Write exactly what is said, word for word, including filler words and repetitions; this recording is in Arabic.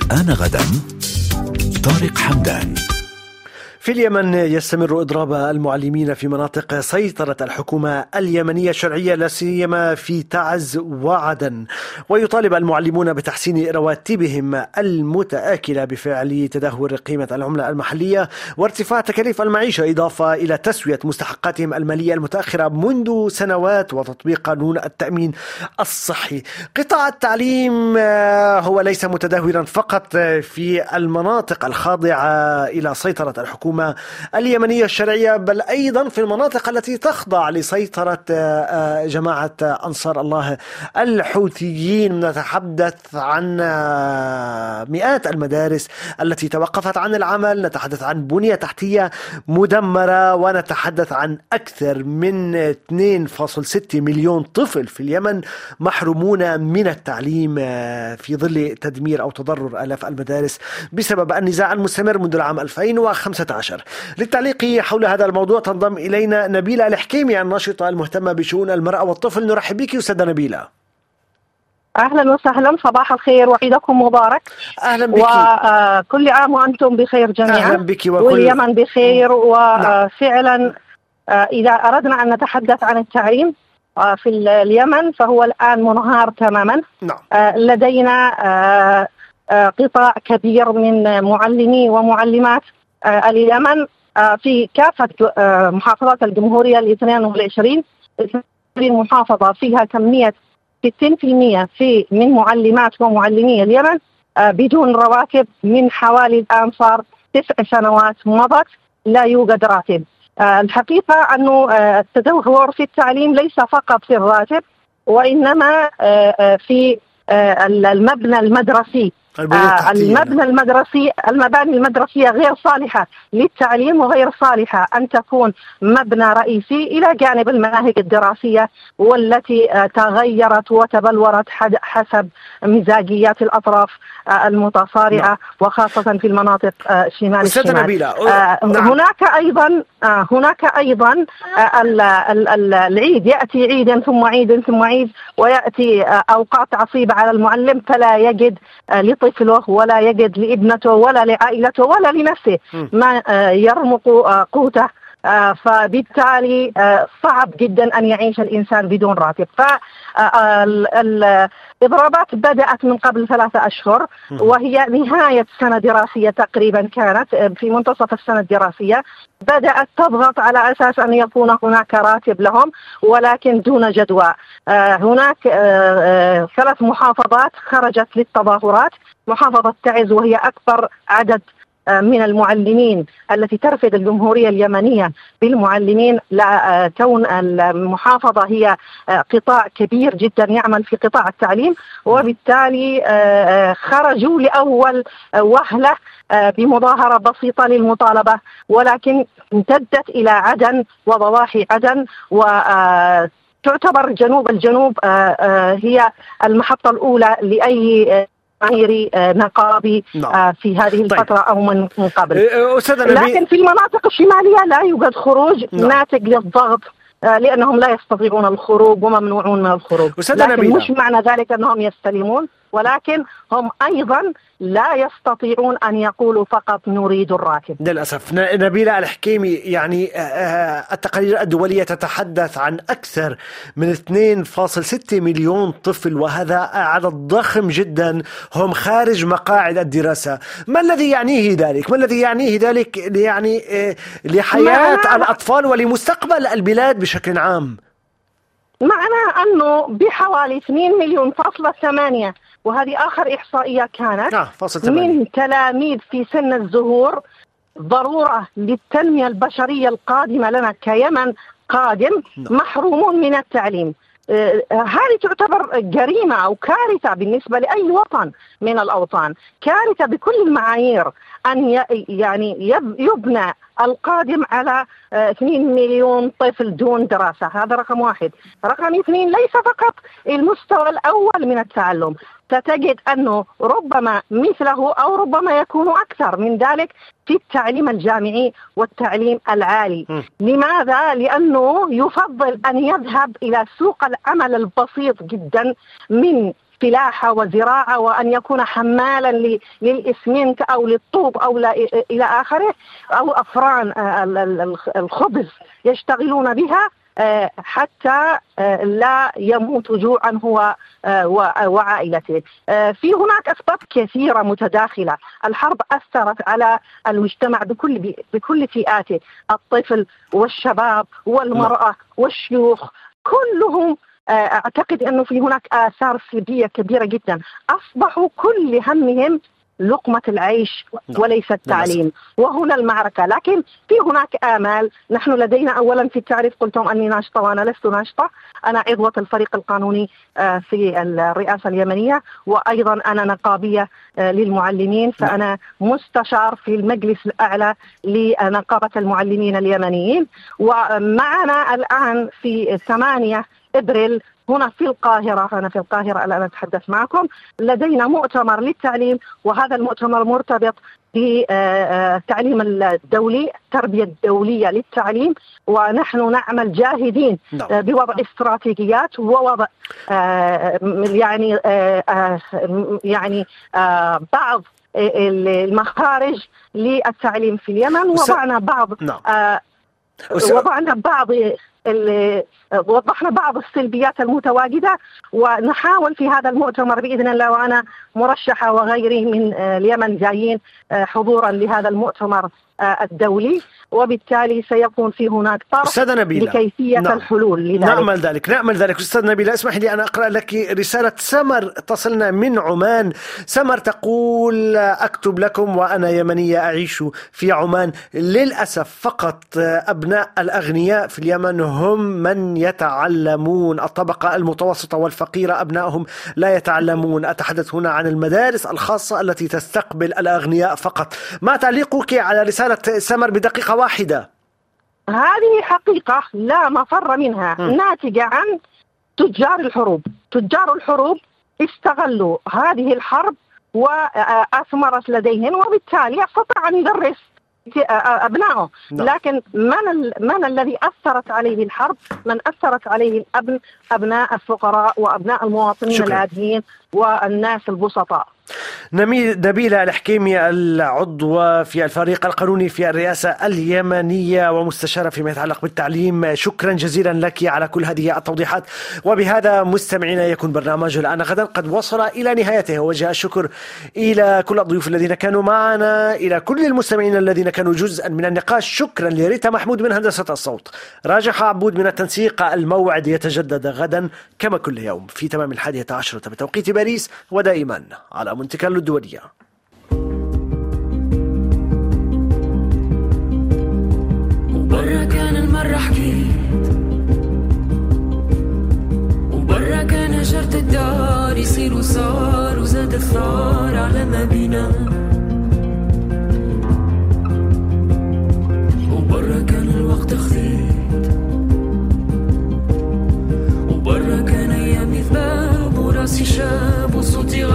آن غدا. طارق حمدان. في اليمن يستمر إضراب المعلمين في مناطق سيطرة الحكومة اليمنية الشرعية لا سيما في تعز وعدن، ويطالب المعلمون بتحسين رواتبهم المتآكلة بفعل تدهور قيمة العملة المحلية وارتفاع تكاليف المعيشة، إضافة إلى تسوية مستحقاتهم المالية المتأخرة منذ سنوات وتطبيق قانون التأمين الصحي. قطاع التعليم هو ليس متدهورا فقط في المناطق الخاضعة إلى سيطرة الحكومة اليمنية الشرعية، بل أيضا في المناطق التي تخضع لسيطرة جماعة أنصار الله الحوثيين. نتحدث عن مئات المدارس التي توقفت عن العمل، نتحدث عن بنية تحتية مدمرة، ونتحدث عن أكثر من اثنين فاصلة ستة مليون طفل في اليمن محرومون من التعليم في ظل تدمير أو تضرر آلاف المدارس بسبب النزاع المستمر منذ العام ألفين وخمسة عشر. للتعليق حول هذا الموضوع تنضم إلينا نبيلة الحكيمي، الناشطة المهتمة بشؤون المرأة والطفل. نرحب بك أستاذة نبيلة. أهلا وسهلا، صباح الخير وعيدكم مبارك. أهلا بك وكل عام وأنتم بخير جميعا. أهلا بك وكل... واليمن بخير. وفعلا إذا أردنا أن نتحدث عن التعليم في اليمن فهو الآن منهار تماما. نعم. لدينا قطاع كبير من معلمي ومعلمات اليمن في كافة محافظات الجمهورية الاثنين والعشرين محافظة فيها كمية ستين بالمئة في من معلمات ومعلمي اليمن بدون رواتب. من حوالي الآن صار تسع سنوات مضت لا يوجد راتب. الحقيقة أنه التدهور في التعليم ليس فقط في الراتب وإنما في المبنى المدرسي. آه المبنى المدرسي المباني المدرسية غير صالحة للتعليم وغير صالحة أن تكون مبنى رئيسي إلى جانب المناهج الدراسية والتي آه تغيرت وتبلورت حسب مزاجيات الأطراف آه المتصارعة. نعم. وخاصة في المناطق آه شمال الشمال. آه نعم. هناك أيضا آه هناك أيضا آه العيد يأتي عيدا ثم عيد ثم عيد ويأتي آه أوقات عصيبة على المعلم فلا يجد آه طفله ولا يجد لابنته ولا لعائلته ولا لنفسه ما يرمق قوته، فبالتالي صعب جدا أن يعيش الإنسان بدون راتب. فالإضرابات بدأت من قبل ثلاثة أشهر وهي نهاية سنة دراسية تقريبا، كانت في منتصف السنة الدراسية بدأت تضغط على أساس أن يكون هناك راتب لهم ولكن دون جدوى. هناك ثلاث محافظات خرجت للتظاهرات. محافظة تعز وهي أكبر عدد من المعلمين التي ترفض الجمهورية اليمنية بالمعلمين، لا كون المحافظة هي قطاع كبير جدا يعمل في قطاع التعليم، وبالتالي خرجوا لأول وهلة بمظاهرة بسيطة للمطالبة ولكن امتدت إلى عدن وضواحي عدن، وتعتبر جنوب الجنوب هي المحطة الأولى لأي غير نقابي في هذه الفترة. طيب. أو من قبل. لكن في المناطق الشمالية لا يوجد خروج. نعم. ناتج للضغط لأنهم لا يستطيعون الخروج وممنوعون من الخروج. لكن نبيلة. مش معنى ذلك أنهم يستلمون، ولكن هم أيضا لا يستطيعون أن يقولوا فقط نريد الراتب. للأسف. نبيلة الحكيمي، يعني التقارير الدولية تتحدث عن أكثر من اثنين فاصلة ستة مليون طفل، وهذا عدد ضخم جدا هم خارج مقاعد الدراسة. ما الذي يعنيه ذلك؟ ما الذي يعنيه ذلك يعني لحياة الأطفال ولمستقبل البلاد بشكل عام؟ معناه أنه بحوالي اثنين مليون فاصلة ثمانية، وهذه آخر إحصائية كانت آه من تلاميذ في سن الزهور، ضرورة للتنمية البشرية القادمة لنا كيمن قادم محرومون من التعليم. آه هذه تعتبر جريمة أو كارثة بالنسبة لأي وطن من الأوطان، كارثة بكل المعايير أن يعني يبنى القادم على اثنين مليون طفل دون دراسة. هذا رقم واحد. رقم اثنين، ليس فقط المستوى الأول من التعلم، ستجد أنه ربما مثله أو ربما يكون أكثر من ذلك في التعليم الجامعي والتعليم العالي. م. لماذا؟ لأنه يفضل أن يذهب إلى سوق العمل البسيط جدا من فلاحة وزراعة، وأن يكون حمالا للإسمنت أو للطوب أو إلى آخره، أو أفران الخبز يشتغلون بها حتى لا يموت جوعا هو وعائلته. في هناك أسباب كثيرة متداخلة. الحرب أثرت على المجتمع بكل بكل فئاته، الطفل والشباب والمرأة والشيوخ كلهم. أعتقد أنه في هناك آثار سلبية كبيرة جدا، أصبحوا كل همهم لقمة العيش وليس التعليم، وهنا المعركة. لكن في هناك آمال. نحن لدينا أولا في التعريف قلتم أني ناشطة، وأنا لست ناشطة، أنا عضوة الفريق القانوني في الرئاسة اليمنية، وأيضا أنا نقابية للمعلمين، فأنا مستشار في المجلس الأعلى لنقابة المعلمين اليمنيين. ومعنا الآن في ثمانية إبريل هنا في القاهرة، أنا في القاهرة الآن أتحدث معكم، لدينا مؤتمر للتعليم، وهذا المؤتمر مرتبط بالتعليم الدولي، التربية الدولية للتعليم، ونحن نعمل جاهدين بوضع استراتيجيات ووضع يعني يعني بعض المخارج للتعليم في اليمن. وضعنا بعض وضعنا بعض وضحنا بعض السلبيات المتواجدة، ونحاول في هذا المؤتمر بإذن الله، وأنا مرشحة وغيري من اليمن جايين حضورا لهذا المؤتمر الدولي، وبالتالي سيكون في هناك طرح لكيفية نعم. الحلول لذلك. نعمل ذلك نعمل ذلك أستاذ نبيلة، اسمح لي أن أقرأ لك رسالة سمر تصلنا من عمان. سمر تقول: أكتب لكم وأنا يمنية أعيش في عمان. للأسف فقط أبناء الأغنياء في اليمن هم من يتعلمون، الطبقة المتوسطة والفقيرة أبنائهم لا يتعلمون. أتحدث هنا عن المدارس الخاصة التي تستقبل الأغنياء فقط. ما تعليقك على رسالة سمر بدقيقة واحدة؟ هذه حقيقة لا مفر منها، م. ناتجة عن تجار الحروب. تجار الحروب استغلوا هذه الحرب وأثمرت لديهم، وبالتالي استطاع أن يدرس أبنائه. لكن من, من الذي أثرت عليه الحرب؟ من أثرت عليه الأبن أبناء الفقراء وأبناء المواطنين العاديين والناس البسطاء. نبيلة الحكيمي، العضوة في الفريق القانوني في الرئاسة اليمنية ومستشارة فيما يتعلق بالتعليم، شكرا جزيلا لك على كل هذه التوضيحات. وبهذا مستمعينا يكون برنامج الآن غدا قد وصل إلى نهايته. وجه الشكر إلى كل الضيوف الذين كانوا معنا، إلى كل المستمعين الذين كانوا جزءا من النقاش. شكرا لريتا محمود من هندسة الصوت، راجح عبود من التنسيق. الموعد يتجدد غدا كما كل يوم في تمام الحادية عشرة بتوقيت باريس، ودائما على مونتي كارلو الدولية. وبرا كان المرة حكيت، وبرا كان جرت الدار يصير وصار، وزاد الثار على ما بينا. وبرا كان الوقت خفيت، وبرا كان أيامي ذباب وراسي شاب وصوتي